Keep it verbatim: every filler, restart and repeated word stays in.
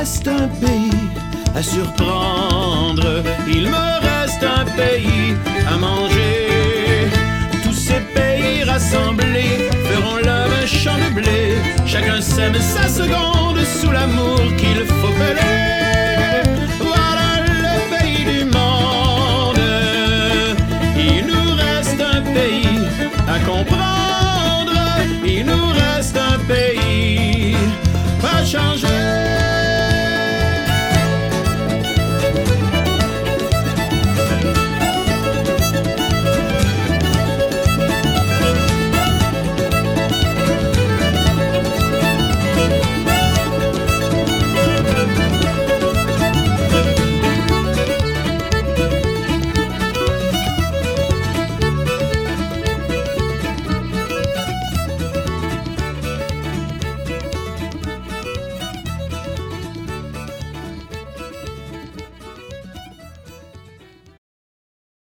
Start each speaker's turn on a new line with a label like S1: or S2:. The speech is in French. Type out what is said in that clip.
S1: reste un pays à surprendre. Il me reste un pays à manger. Tous ces pays rassemblés feront là un champ de blé. Chacun sème sa seconde.